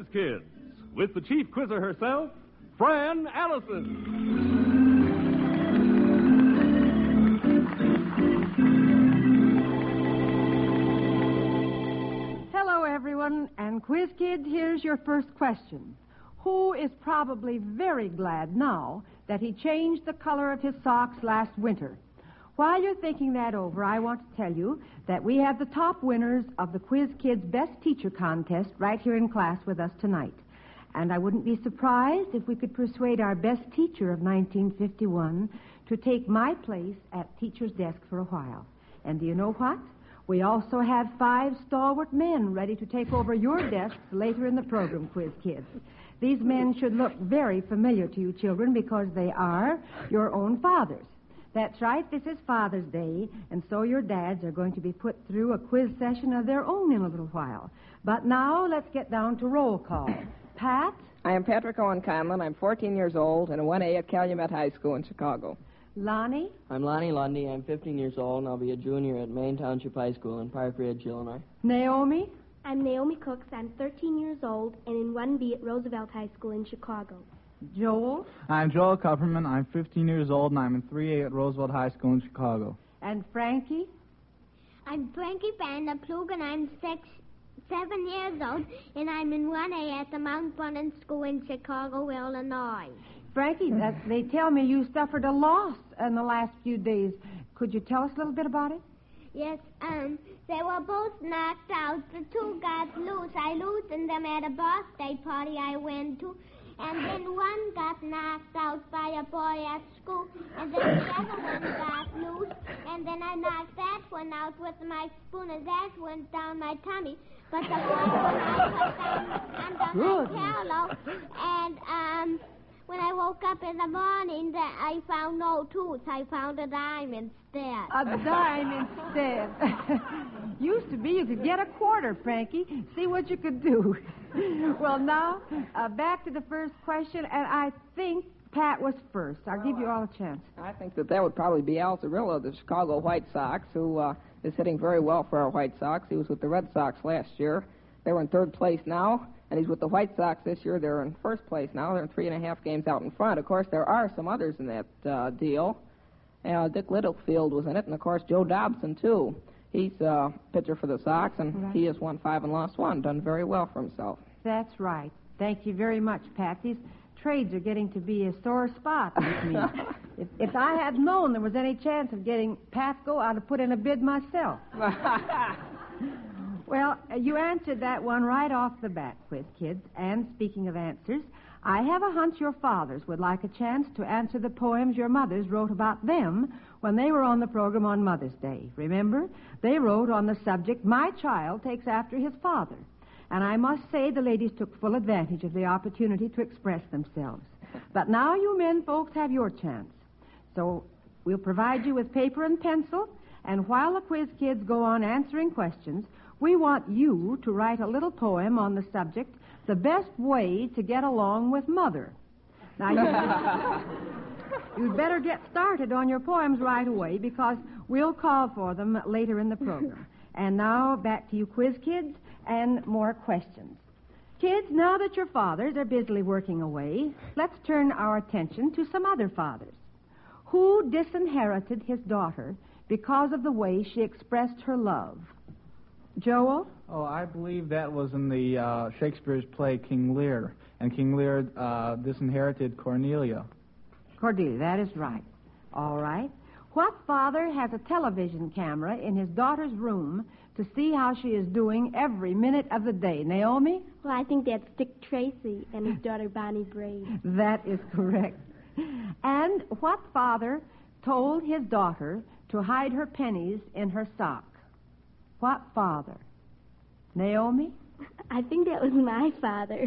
Kids, with the chief quizzer herself, Fran Allison. Hello, everyone, and Quiz Kids, here's your first question. Who is probably very glad now that he changed the color of his socks last winter? While you're thinking that over, I want to tell you that we have the top winners of the Quiz Kids Best Teacher Contest right here in class with us tonight. And I wouldn't be surprised if we could persuade our best teacher of 1951 to take my place at teacher's desk for a while. And do you know what? We also have 5 stalwart men ready to take over your desks later in the program, Quiz Kids. These men should look very familiar to you children because they are your own fathers. That's right, this is Father's Day, and so your dads are going to be put through a quiz session of their own in a little while. But now let's get down to roll call. Pat? I am Patrick Owen Conlon. I'm 14 years old and a 1A at Calumet High School in Chicago. Lonnie? I'm Lonnie Lundy. I'm 15 years old, and I'll be a junior at Maine Township High School in Park Ridge, Illinois. Naomi? I'm Naomi Cooks. I'm 13 years old and in 1B at Roosevelt High School in Chicago. Joel? I'm Joel Kupperman. I'm 15 years old, and I'm in 3A at Roosevelt High School in Chicago. And Frankie? I'm Frankie Van der Ploeg, and I'm 7 years old, and I'm in 1A at the Mount Vernon School in Chicago, Illinois. Frankie, they tell me you suffered a loss in the last few days. Could you tell us a little bit about it? Yes, they were both knocked out. The 2 got loose. I loosened them at a birthday party I went to. And then one got knocked out by a boy at school. And then the other one got loose. And then I knocked that one out with my spoon, and that went down my tummy. But the boy one I put down under my pillow. And when I woke up in the morning, I found no tooth. I found a dime instead. A dime instead. Used to be you could get a quarter, Frankie. See what you could do. Well, now, back to the first question, and I think Pat was first. I'll give you all a chance. I think that would probably be Al Cirillo of the Chicago White Sox, who is hitting very well for our White Sox. He was with the Red Sox last year. They were in 3rd place now, and he's with the White Sox this year. They're in 1st place now. They're in 3.5 games out in front. Of course, there are some others in that deal. Dick Littlefield was in it, and, of course, Joe Dobson, too. He's a pitcher for the Sox, and he has won 5 and lost 1, done very well for himself. That's right. Thank you very much, Pat. These trades are getting to be a sore spot with me. If I had known there was any chance of getting Patco, I'd have put in a bid myself. Well, you answered that one right off the bat, Quiz Kids. And speaking of answers, I have a hunch your fathers would like a chance to answer the poems your mothers wrote about them when they were on the program on Mother's Day. Remember? They wrote on the subject, My Child Takes After His Father. And I must say the ladies took full advantage of the opportunity to express themselves. But now you men folks have your chance. So we'll provide you with paper and pencil, and while the Quiz Kids go on answering questions, we want you to write a little poem on the subject, The Best Way to Get Along with Mother. Now, you'd better get started on your poems right away because we'll call for them later in the program. And now, back to you, Quiz Kids, and more questions. Kids, now that your fathers are busily working away, let's turn our attention to some other fathers. Who disinherited his daughter because of the way she expressed her love? Joel? Oh, I believe that was in the Shakespeare's play King Lear, and King Lear disinherited Cornelia. Cordelia, that is right. All right. What father has a television camera in his daughter's room to see how she is doing every minute of the day? Naomi? Well, I think that's Dick Tracy and his daughter Bonnie Braid. That is correct. And what father told his daughter to hide her pennies in her sock? What father? Naomi? I think that was my father.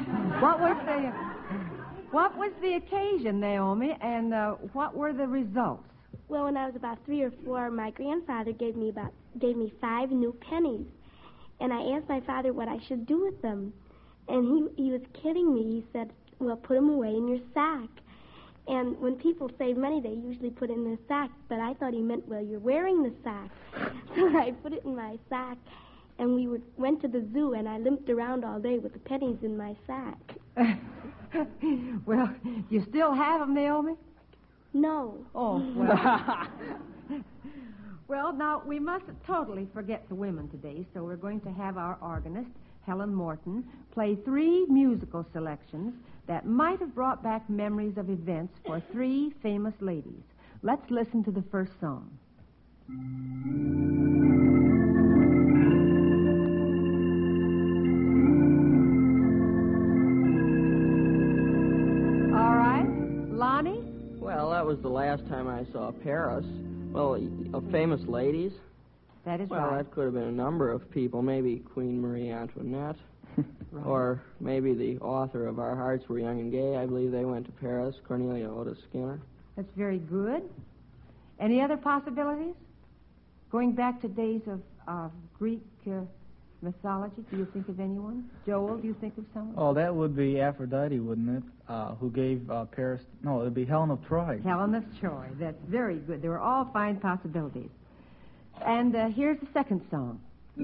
What was the occasion, Naomi, and what were the results? Well, when I was about 3 or 4, my grandfather gave me 5 new pennies, and I asked my father what I should do with them, and he was kidding me. He said, "Well, put them away in your sack." And when people save money, they usually put it in their sack, but I thought he meant, well, you're wearing the sack. So I put it in my sack, and we went to the zoo, and I limped around all day with the pennies in my sack. Well, you still have them, Naomi? No. Oh, well. Well, now, we mustn't totally forget the women today, so we're going to have our organist, Helen Morton, play 3 musical selections that might have brought back memories of events for 3 famous ladies. Let's listen to the first song. All right. Lonnie? Well, that was the last time I saw Paris. Well, of famous ladies? That is Well, right. that could have been a number of people. Maybe Queen Marie Antoinette. Right. Or maybe the author of Our Hearts Were Young and Gay. I believe they went to Paris. Cornelia Otis Skinner. That's very good. Any other possibilities? Going back to days of Greek mythology, do you think of anyone? Joel, do you think of someone? Oh, that would be Aphrodite, wouldn't it? Who gave Paris... No, it would be Helen of Troy. Helen of Troy. That's very good. They were all fine possibilities. And here's the second song.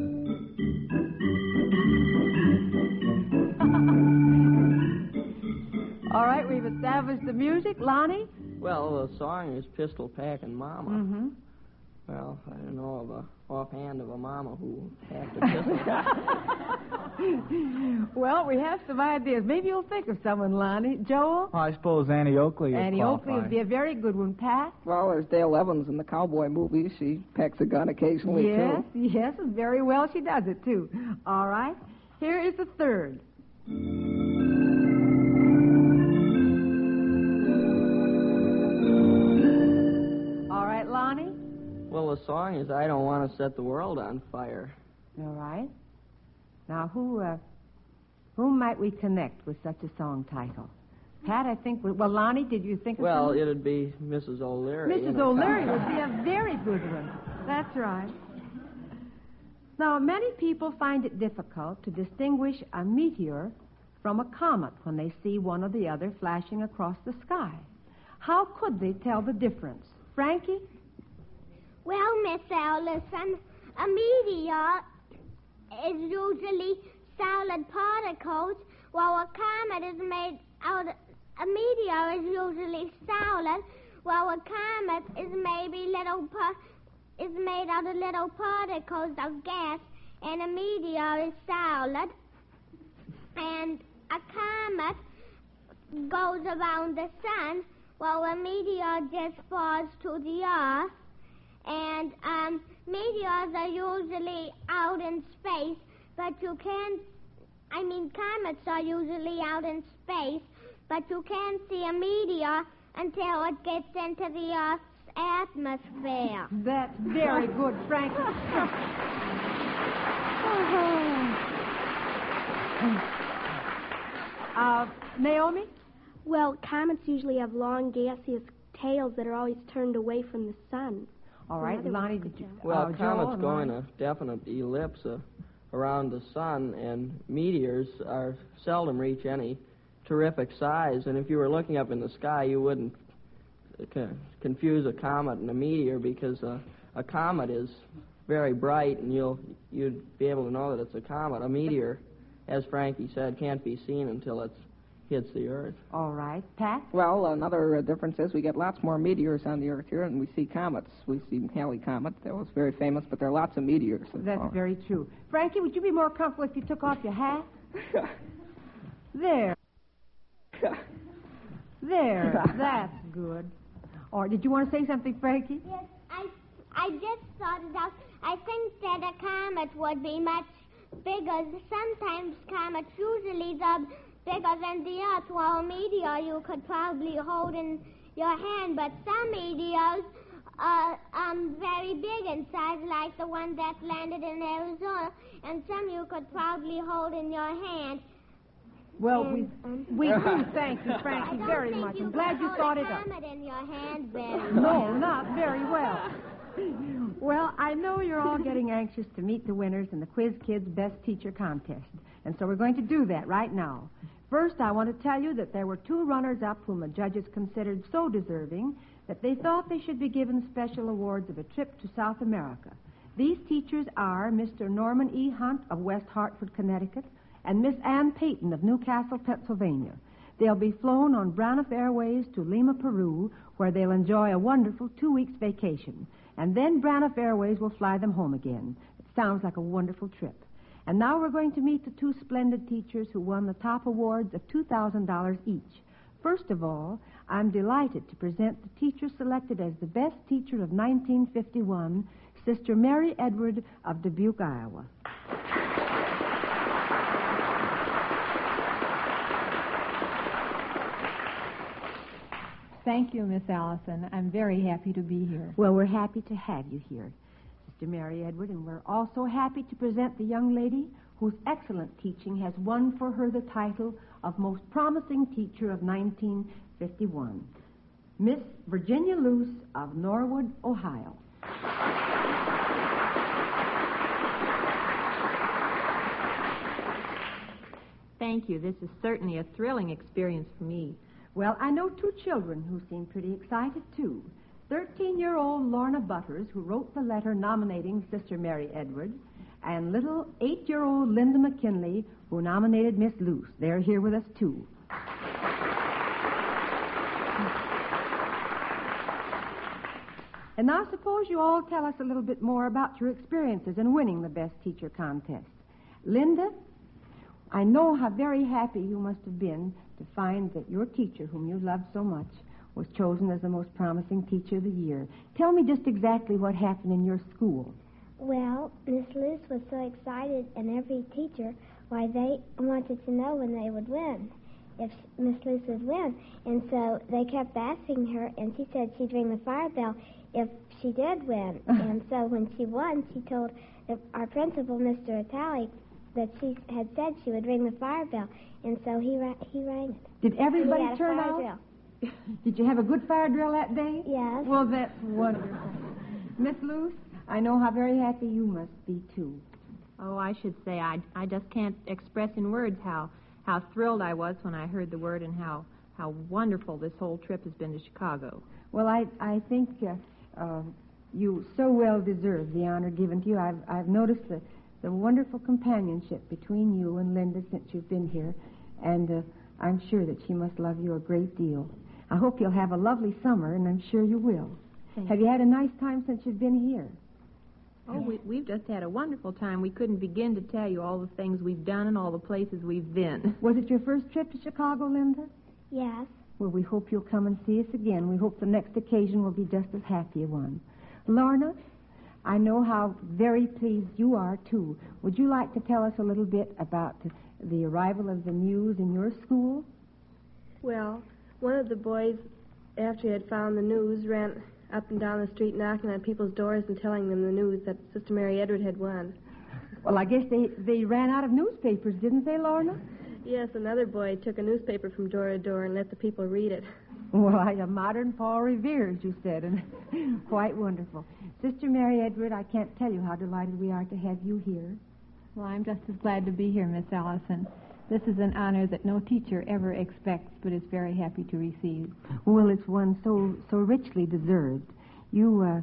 All right, we've established the music. Lonnie? Well, the song is Pistol Packin' Mama. Mm-hmm. Well, I don't know of a offhand of a mama who packed a pistol. Well, we have some ideas. Maybe you'll think of someone, Lonnie. Joel? Well, I suppose Annie Oakley would Annie qualify. Oakley would be a very good one. Pat? Well, there's Dale Evans in the cowboy movies. She packs a gun occasionally, Yes, too. yes, and very well she does it, too. All right. Here is the third. All right, Lonnie? Well, the song is I Don't Want to Set the World on Fire. All right. Now, whom might we connect with such a song title? Pat, I think... Well, Lonnie, did you think of Well, someone? it'd be Mrs. O'Leary. Mrs. O'Leary would be a very good one. That's right. Now, many people find it difficult to distinguish a meteor from a comet when they see one or the other flashing across the sky. How could they tell the difference? Frankie? Well, Miss Ellison, a meteor is usually solid particles, while a comet is made out. A meteor is usually solid, while a comet is maybe is made out of little particles of gas, and a meteor is solid. And a comet goes around the sun, while a meteor just falls to the earth. And meteors are usually out in space, but you can't... comets are usually out in space, but you can't see a meteor until it gets into the Earth's atmosphere. That's very good, Frankie. Naomi? Well, comets usually have long, gaseous tails that are always turned away from the sun. All right, Another Lonnie, one did could you... tell. Well, Joel comets and go in Lonnie? a definite ellipse around the sun, and meteors are seldom reach any terrific size. And if you were looking up in the sky, you wouldn't confuse a comet and a meteor, because a comet is very bright, and you'd be able to know that it's a comet. A meteor, as Frankie said, can't be seen until it hits the Earth. All right. Pat? Well, another difference is we get lots more meteors on the Earth here, and we see comets. We see Halley Comet. That was very famous, but there are lots of meteors. That's very true. Frankie, would you be more comfortable if you took off your hat? There. There. That's good. Or did you want to say something, Frankie? Yes, I just thought it out. I think that a comet would be much bigger. Sometimes comets usually are bigger than the Earth, while a meteor you could probably hold in your hand, but some meteors are very big in size, like the one that landed in Arizona, and some you could probably hold in your hand. Well, we do thank you, Frankie, very much. I'm glad you thought it up. I don't think you could hold a comet in your hand very No, well. not very well. Well, I know you're all getting anxious to meet the winners in the Quiz Kids Best Teacher Contest, and so we're going to do that right now. First, I want to tell you that there were 2 runners-up whom the judges considered so deserving that they thought they should be given special awards of a trip to South America. These teachers are Mr. Norman E. Hunt of West Hartford, Connecticut, and Miss Ann Payton of Newcastle, Pennsylvania. They'll be flown on Braniff Airways to Lima, Peru, where they'll enjoy a wonderful 2 weeks vacation. And then Braniff Airways will fly them home again. It sounds like a wonderful trip. And now we're going to meet the two splendid teachers who won the top awards of $2,000 each. First of all, I'm delighted to present the teacher selected as the best teacher of 1951, Sister Mary Edward of Dubuque, Iowa. Thank you, Miss Allison. I'm very happy to be here. Well, we're happy to have you here, Sister Mary Edward, and we're also happy to present the young lady whose excellent teaching has won for her the title of Most Promising Teacher of 1951, Miss Virginia Luce of Norwood, Ohio. Thank you. This is certainly a thrilling experience for me. Well, I know two children who seem pretty excited, too. 13-year-old Lorna Butters, who wrote the letter nominating Sister Mary Edward, and little 8-year-old Linda McKinley, who nominated Miss Luce. They're here with us, too. And now suppose you all tell us a little bit more about your experiences in winning the Best Teacher contest. Linda, I know how very happy you must have been to find that your teacher, whom you loved so much, was chosen as the most promising teacher of the year. Tell me just exactly what happened in your school. Well, Miss Luce was so excited, and every teacher, why, they wanted to know when they would win, if Miss Luce would win. And so they kept asking her, and she said she'd ring the fire bell if she did win. And so when she won, she told our principal, Mr. Italic, that she had said she would ring the fire bell. And so he rang it. Did everybody turn fire out? Drill. Did you have a good fire drill that day? Yes. Well, that's wonderful. Miss Luce, I know how very happy you must be, too. Oh, I should say I just can't express in words how thrilled I was when I heard the word and how wonderful this whole trip has been to Chicago. Well, I think you so well deserve the honor given to you. I've noticed the wonderful companionship between you and Linda since you've been here, and I'm sure that she must love you a great deal. I hope you'll have a lovely summer, and I'm sure you will. Have you had a nice time since you've been here? Oh, we've just had a wonderful time. We couldn't begin to tell you all the things we've done and all the places we've been. Was it your first trip to Chicago, Linda? Yes. Well, we hope you'll come and see us again. We hope the next occasion will be just as happy a one. Lorna, I know how very pleased you are, too. Would you like to tell us a little bit about the arrival of the news in your school? Well, one of the boys, after he had found the news, ran up and down the street knocking on people's doors and telling them the news that Sister Mary Edward had won. Well, I guess they ran out of newspapers, didn't they, Lorna? Yes, another boy took a newspaper from door to door and let the people read it. Why, a modern Paul Revere, as you said, and quite wonderful. Sister Mary Edward, I can't tell you how delighted we are to have you here. Well, I'm just as glad to be here, Miss Allison. This is an honor that no teacher ever expects, but is very happy to receive. Well, it's one so richly deserved. You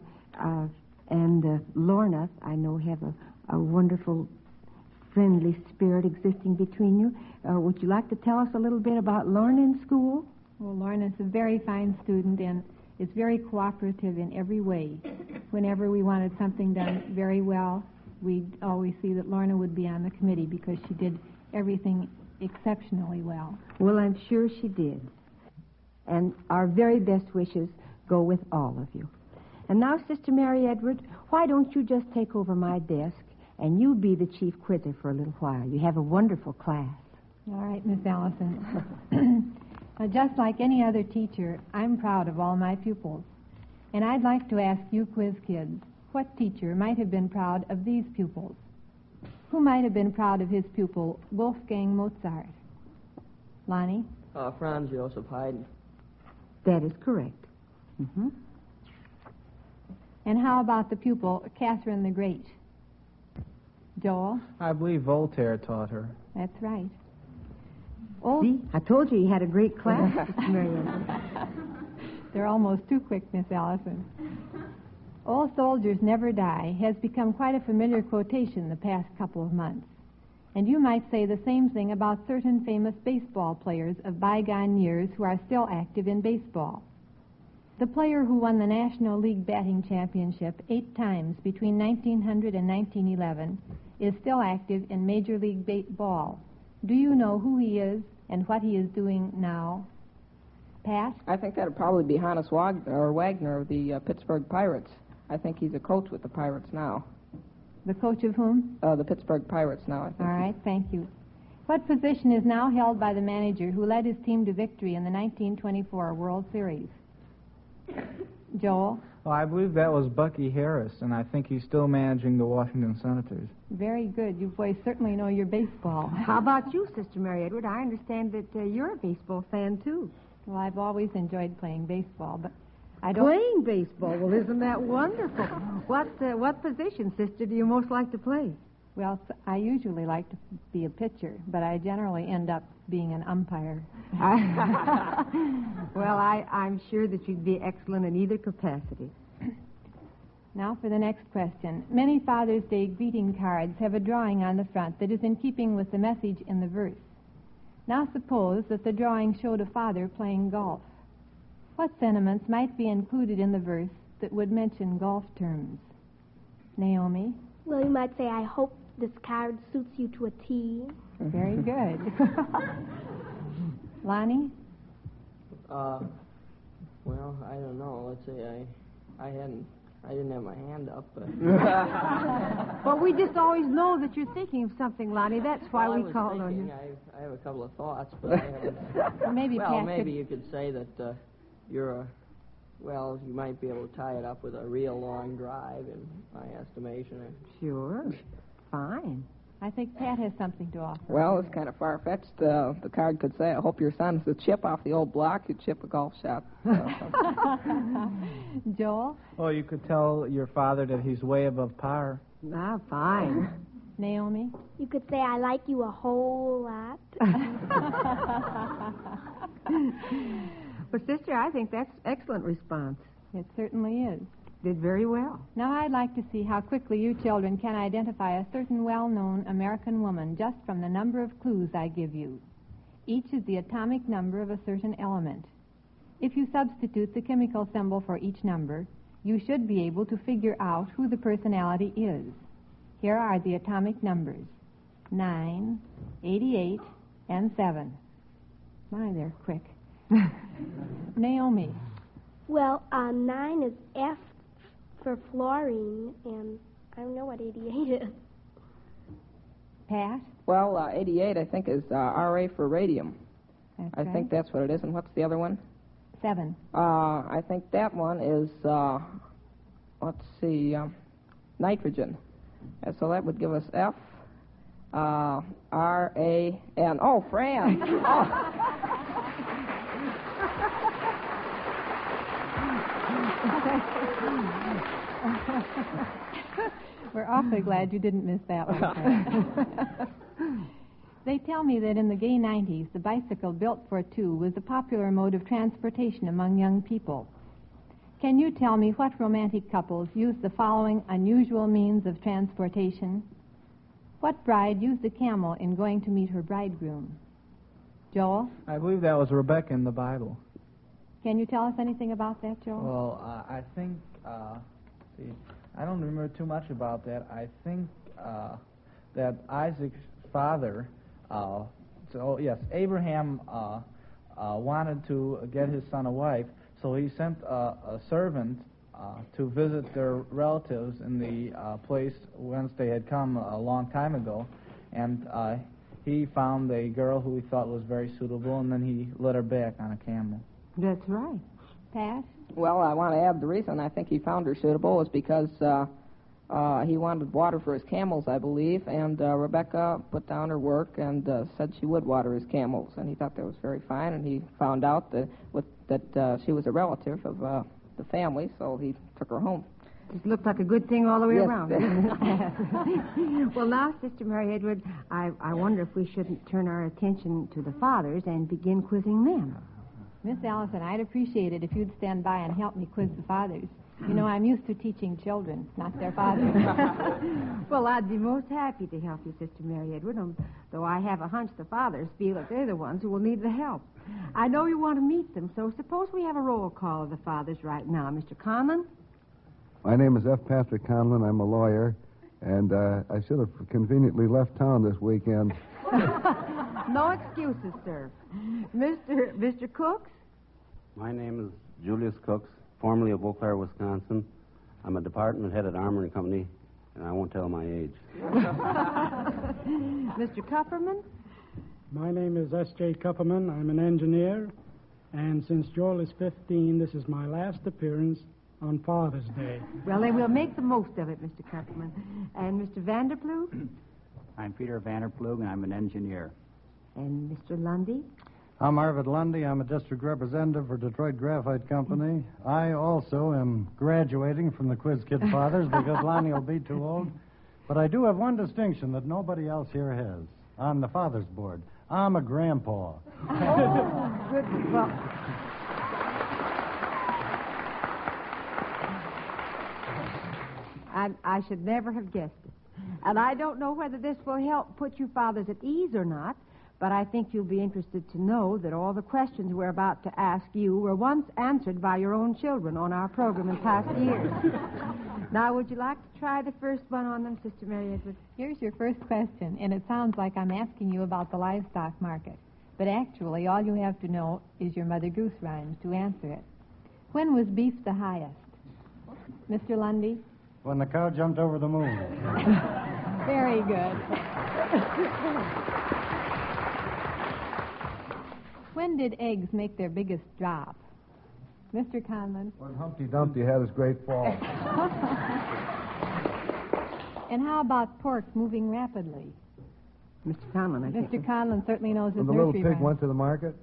and Lorna, I know, have a wonderful, friendly spirit existing between you. Would you like to tell us a little bit about Lorna in school? Well, Lorna's a very fine student and is very cooperative in every way. Whenever we wanted something done very well, we'd always see that Lorna would be on the committee because she did everything exceptionally well. Well, I'm sure she did. And our very best wishes go with all of you. And now, Sister Mary Edward, why don't you just take over my desk and you be the chief quizzer for a little while? You have a wonderful class. All right, Miss Allison. Just like any other teacher, I'm proud of all my pupils. And I'd like to ask you quiz kids, what teacher might have been proud of these pupils? Who might have been proud of his pupil, Wolfgang Mozart? Lonnie? Franz Joseph Haydn. That is correct. Mm-hmm. And how about the pupil, Catherine the Great? Joel? I believe Voltaire taught her. That's right. See, I told you you had a great class, Sister Mary Edward. They're almost too quick, Miss Allison. Old soldiers never die has become quite a familiar quotation the past couple of months. And you might say the same thing about certain famous baseball players of bygone years who are still active in baseball. The player who won the National League batting championship 8 times between 1900 and 1911 is still active in Major League Baseball. Do you know who he is and what he is doing now? Pat? I think that would probably be Hannes Wagner of the Pittsburgh Pirates. I think he's a coach with the Pirates now. The coach of whom? The Pittsburgh Pirates now, I think. All right, thank you. What position is now held by the manager who led his team to victory in the 1924 World Series? Joel? Well, I believe that was Bucky Harris, and I think he's still managing the Washington Senators. Very good. You boys certainly know your baseball. How about you, Sister Mary Edward? I understand that you're a baseball fan, too. Well, I've always enjoyed playing baseball, but I don't... Playing baseball? Well, isn't that wonderful? What position, sister, do you most like to play? Well, I usually like to be a pitcher, but I generally end up being an umpire. Well, I'm sure that you'd be excellent in either capacity. Now for the next question. Many Father's Day greeting cards have a drawing on the front that is in keeping with the message in the verse. Now suppose that the drawing showed a father playing golf. What sentiments might be included in the verse that would mention golf terms? Naomi? Well, you might say, I hope this card suits you to a T. Very good. Lonnie? Well, I don't know. Let's say I didn't have my hand up, but... Well, we just always know that you're thinking of something, Lonnie. That's why well, we called on you. I have a couple of thoughts, but I haven't... Maybe you could say that you're well, you might be able to tie it up with a real long drive, in my estimation. Sure. Fine. I think Pat has something to offer. Well, it's kind of far-fetched. The card could say, I hope your son's a chip off the old block. You chip a golf shot. Joel? Well, you could tell your father that he's way above par. Ah, fine. Naomi? You could say, I like you a whole lot. But, sister, I think that's excellent response. It certainly is. Did very well. Now I'd like to see how quickly you children can identify a certain well-known American woman just from the number of clues I give you. Each is the atomic number of a certain element. If you substitute the chemical symbol for each number, you should be able to figure out who the personality is. Here are the atomic numbers: 9, 88, and 7. My, they're quick. Naomi. Well, 9 is F for fluorine, and I don't know what 88 is. Pat? Well, 88, I think, is RA for radium. That's I right. think that's what it is. And what's the other one? 7. I think that one is, let's see, nitrogen. And so that would give us F, R-A-N. Oh, Fran! Oh. We're awfully glad you didn't miss that one. They tell me that in the gay 90s, the bicycle built for two was a popular mode of transportation among young people. Can you tell me what romantic couples used the following unusual means of transportation? What bride used a camel in going to meet her bridegroom? Joel? I believe that was Rebecca in the Bible. Can you tell us anything about that, Joel? Well, I think, I don't remember too much about that. I think that Isaac's father, Abraham wanted to get his son a wife, so he sent a servant to visit their relatives in the place whence they had come a long time ago, and he found a girl who he thought was very suitable, and then he led her back on a camel. That's right. Pat? Well, I want to add the reason I think he found her suitable was because he wanted water for his camels, I believe, and Rebecca put down her work and said she would water his camels, and he thought that was very fine, and he found out that she was a relative of the family, so he took her home. It looked like a good thing all the way Yes. around. Well, now, Sister Mary Edward, I wonder if we shouldn't turn our attention to the fathers and begin quizzing them. Miss Allison, I'd appreciate it if you'd stand by and help me quiz the fathers. You know, I'm used to teaching children, not their fathers. Well, I'd be most happy to help you, Sister Mary Edward, though I have a hunch the fathers feel that they're the ones who will need the help. I know you want to meet them, so suppose we have a roll call of the fathers right now. Mr. Conlon? My name is F. Patrick Conlon. I'm a lawyer, and I should have conveniently left town this weekend. No excuses, sir. Mr. Cooks? My name is Julius Cooks, formerly of Eau Claire, Wisconsin. I'm a department head at Armour and Company, and I won't tell my age. Mr. Kupperman? My name is S.J. Kupperman. I'm an engineer, and since Joel is 15, this is my last appearance on Father's Day. Well, then we'll make the most of it, Mr. Kupperman. And Mr. Vanderploeg? I'm Peter Vanderploeg, and I'm an engineer. And Mr. Lundy? I'm Arvid Lundy. I'm a district representative for Detroit Graphite Company. I also am graduating from the Quiz Kid Fathers because Lonnie will be too old. But I do have one distinction that nobody else here has on the Fathers Board. I'm a grandpa. Oh, good. Well, I should never have guessed it. And I don't know whether this will help put you fathers at ease or not, but I think you'll be interested to know that all the questions we're about to ask you were once answered by your own children on our program in past years. Now, would you like to try the first one on them, Sister Mary Edward? Here's your first question, and it sounds like I'm asking you about the livestock market. But actually, all you have to know is your Mother Goose rhymes to answer it. When was beef the highest? Mr. Lundy? When the cow jumped over the moon. Very good. When did eggs make their biggest drop? Mr. Conlon? When Humpty Dumpty had his great fall. And how about pork moving rapidly? Mr. Conlon, I think. Mr. Conlon certainly knows his When the little nursery pig rhymes. went to the market.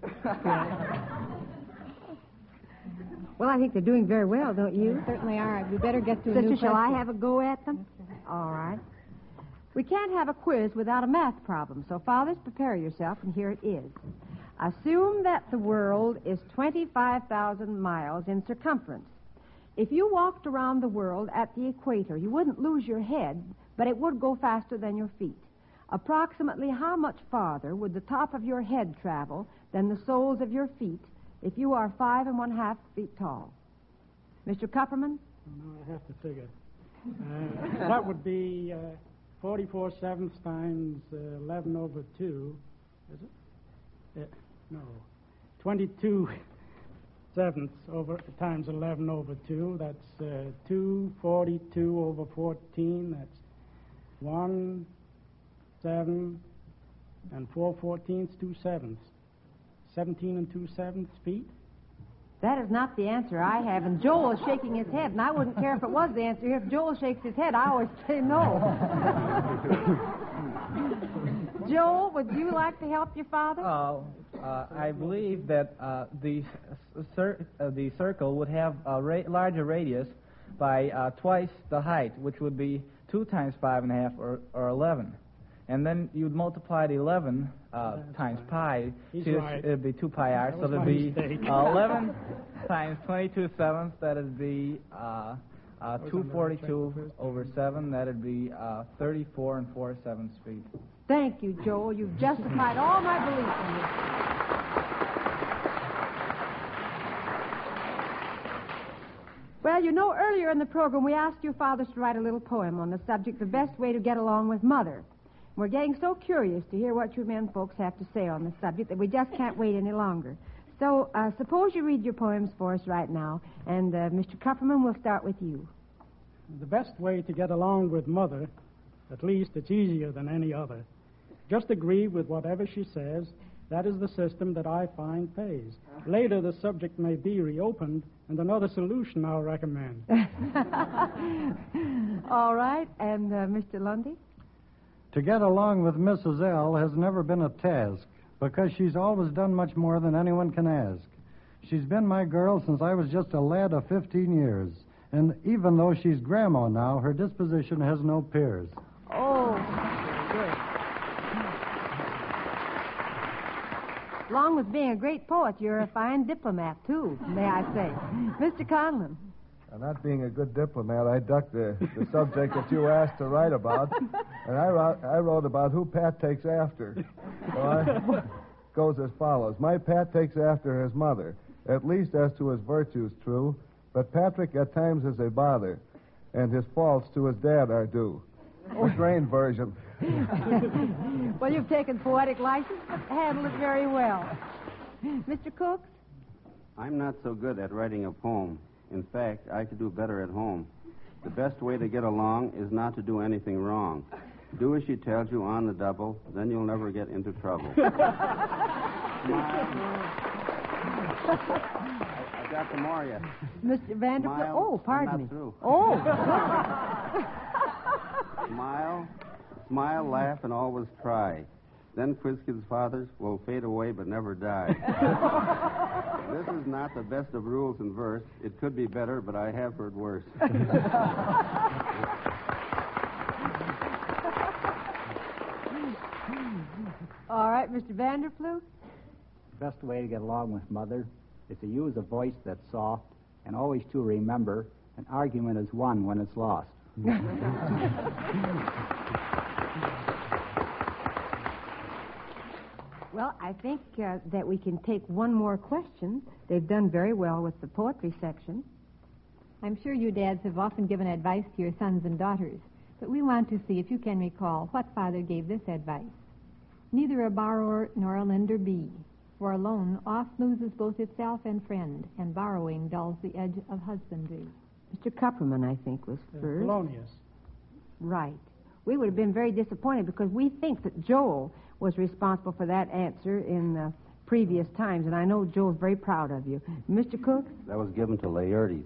Well, I think they're doing very well, don't you? They certainly are. We better get to a Sister, new shall I question. have a go at them? All right. We can't have a quiz without a math problem, so fathers, prepare yourself, and here it is. Assume that the world is 25,000 miles in circumference. If you walked around the world at the equator, you wouldn't lose your head, but it would go faster than your feet. Approximately how much farther would the top of your head travel than the soles of your feet if you are 5 1/2 feet tall? Mr. Kupperman? No, I have to figure. That would be 44 sevenths times 11 over 2. Is it? No. 22 sevenths times 11 over 2. That's 242 over 14. That's 1, 7, and 4/14, 2 sevenths. 17 and 2 sevenths feet. That is not the answer I have, and Joel is shaking his head, and I wouldn't care if it was the answer. If Joel shakes his head, I always say no. Joel, would you like to help your father? I believe that the circle would have a larger radius by twice the height, which would be 2 times 5 1/2 or 11. And then you'd multiply the 11 times pi. He's So right. it'd be 2 pi r. That So was it'd my be mistake. 11 times 22 sevenths. That'd be 242 over 7. That'd be 34 and 4 sevenths feet. Thank you, Joel. You've justified all my belief in you. Well, you know, earlier in the program, we asked your fathers to write a little poem on the subject, the best way to get along with Mother. We're getting so curious to hear what you men folks have to say on the subject that we just can't wait any longer. So, suppose you read your poems for us right now, and Mr. Kupperman, we'll start with you. The best way to get along with Mother, at least it's easier than any other. Just agree with whatever she says. That is the system that I find pays. Later, the subject may be reopened, and another solution I'll recommend. All right, and Mr. Lundy? To get along with Mrs. L has never been a task, because she's always done much more than anyone can ask. She's been my girl since I was just a lad of 15 years, and even though she's grandma now, her disposition has no peers. Oh, good. Along with being a great poet, you're a fine diplomat, too, may I say. Mr. Conlon. Not being a good diplomat, I ducked the subject that you asked to write about, and I wrote about who Pat takes after. So goes as follows. My Pat takes after his mother, at least as to his virtues true, but Patrick at times is a bother, and his faults to his dad are due. The grain version. Well, you've taken poetic license, but handled it very well. Mr. Cooks? I'm not so good at writing a poem. In fact, I could do better at home. The best way to get along is not to do anything wrong. Do as she tells you on the double, then you'll never get into trouble. I got some more yet. Mr. Vanderbilt. Oh, pardon me. Through. Oh. Smile, laugh, and always try. Then Quiz Kids' fathers will fade away but never die. This is not the best of rules in verse. It could be better, but I have heard worse. All right, Mr. Vanderploot. The best way to get along with Mother is to use a voice that's soft and always to remember an argument is won when it's lost. Well, I think that we can take one more question. They've done very well with the poetry section. I'm sure you dads have often given advice to your sons and daughters, but we want to see if you can recall what father gave this advice. Neither a borrower nor a lender be, for a loan oft loses both itself and friend, and borrowing dulls the edge of husbandry. Mr. Kupperman, I think, was first. Polonius. Right. We would have been very disappointed because we think that Joel was responsible for that answer in previous times, and I know Joel's very proud of you. Mr. Cooks? That was given to Laertes.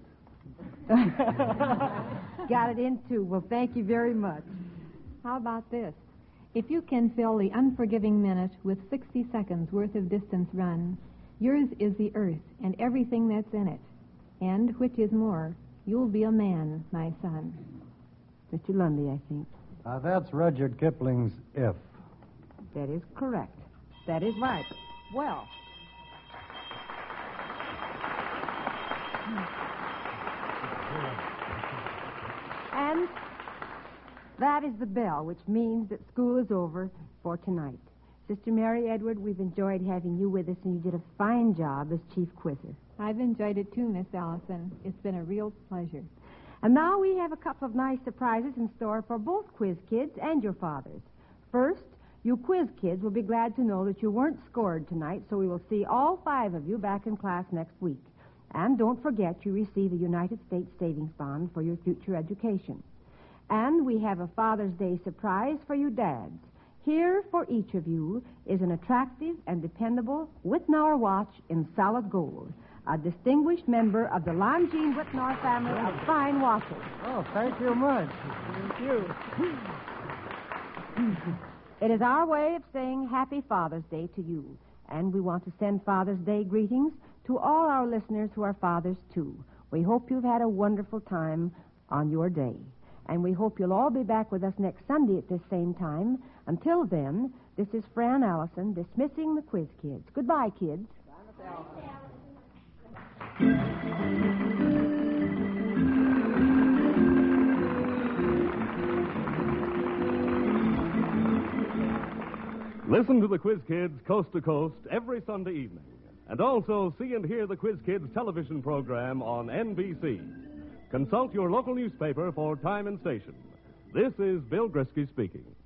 Got it in, too. Well, thank you very much. How about this? If you can fill the unforgiving minute with 60 seconds worth of distance run, yours is the earth and everything that's in it. And, which is more, you'll be a man, my son. Mr. Lundy, I think. That's Rudyard Kipling's If. That is correct. That is right. Well. And that is the bell, which means that school is over for tonight. Sister Mary Edward, we've enjoyed having you with us, and you did a fine job as chief quizzer. I've enjoyed it too, Miss Allison. It's been a real pleasure. And now we have a couple of nice surprises in store for both quiz kids and your fathers. First, you quiz kids will be glad to know that you weren't scored tonight, so we will see all 5 of you back in class next week. And don't forget you receive a United States savings bond for your future education. And we have a Father's Day surprise for you dads. Here for each of you is an attractive and dependable Whitnauer watch in solid gold, a distinguished member of the Longines Whitnauer family of fine watches. Oh, thank you much. Thank you. It is our way of saying Happy Father's Day to you, and we want to send Father's Day greetings to all our listeners who are fathers, too. We hope you've had a wonderful time on your day, and we hope you'll all be back with us next Sunday at this same time. Until then, this is Fran Allison dismissing the Quiz Kids. Goodbye, kids. Listen to the Quiz Kids coast to coast every Sunday evening. And also see and hear the Quiz Kids television program on NBC. Consult your local newspaper for time and station. This is Bill Grisky speaking.